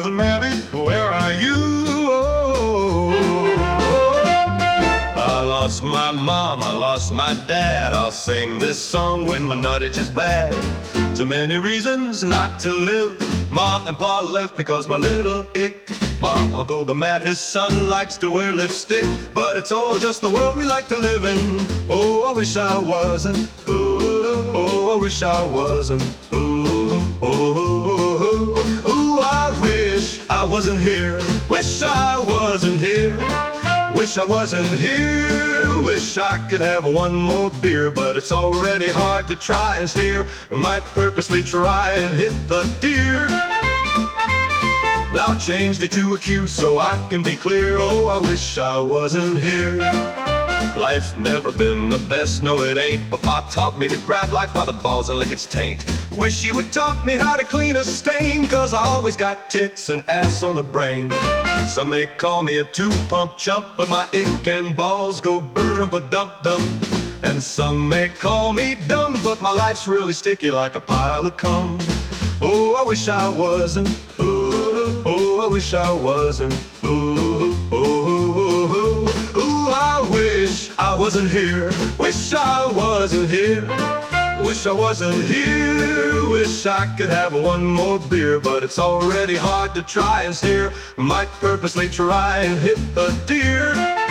wasn't married, where are you? Oh, I lost my mom, I lost my dad. I'll sing this song when my nuttage is bad. Too many reasons not to live. Mom and Pa left because my little Mom, although the man, his son, likes to wear lipstick, but it's all just the world we like to live in. Oh, I wish I wasn't. Ooh, oh, I wish I wasn't. Ooh, oh, oh, oh, ooh, I wish I wasn't here. Wish I wasn't here. Wish I wasn't here. Wish I could have one more beer, but it's already hard to try and steer. I might purposely try and hit the deer. Now changed it to a Q so I can be clear. Oh, I wish I wasn't here. Life's never been the best, no it ain't. But Pop taught me to grab life by the balls and lick its taint. Wish he would taught me how to clean a stain, cause I always got tits and ass on the brain. Some may call me a two-pump chump, but my ink and balls go brr-ba-dum-dum. And some may call me dumb, but my life's really sticky like a pile of cum. Oh, I wish I wasn't. Ooh, oh, I wish I wasn't. Ooh, oh, oh, oh, ooh, I wish I wasn't here. Wish I wasn't here. Wish I wasn't here. Wish I could have one more beer, but it's already hard to try and steer. Might purposely try and hit the deer.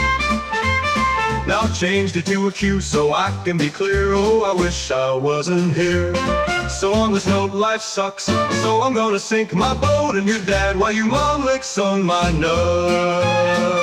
Now changed it to a Q so I can be clear. Oh, I wish I wasn't here. So on this note, life sucks, so I'm gonna sink my boat in your dad while you mom licks on my nuts.